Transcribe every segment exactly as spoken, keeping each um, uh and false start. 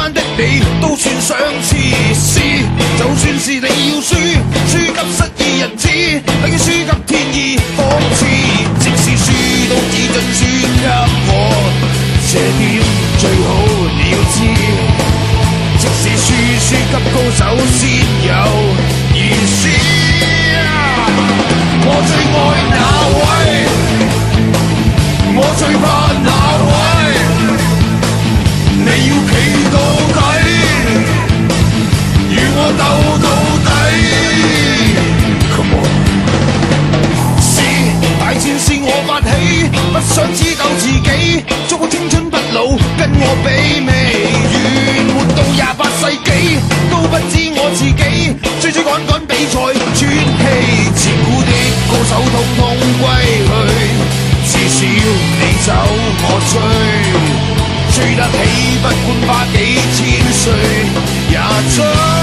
班的你都算上次試，就算是你要輸，輸給失意日子，等於輸給天意，仿似即使輸都只准輸給我，這點最好你要知。即使輸輸給高手先有意思。我最愛那位，我最怕那位，你要企到底，與我鬥到底。Come on， 是大戰是我發起，不想知道自己，祝我青春不老，跟我媲美。願活到廿八世紀，都不知我自己，追追趕趕比賽喘氣，自古的高手通通歸去，至少你走我追，追得起不管花幾千歲也追。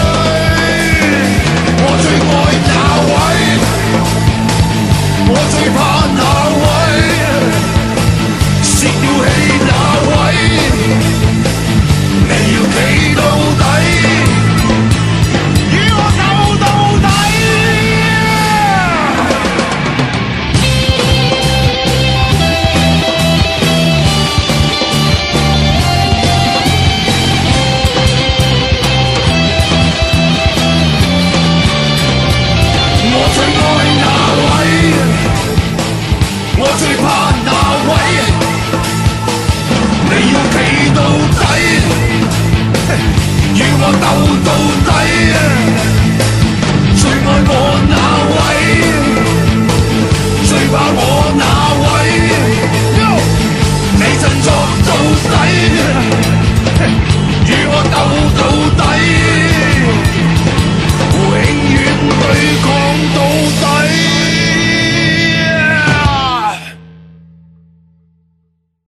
我最愛那位，我最怕那位，泄了氣那位，你要企到底，與我鬥到底。我最愛那位，我最怕那位，你要企到底，與我鬥到底。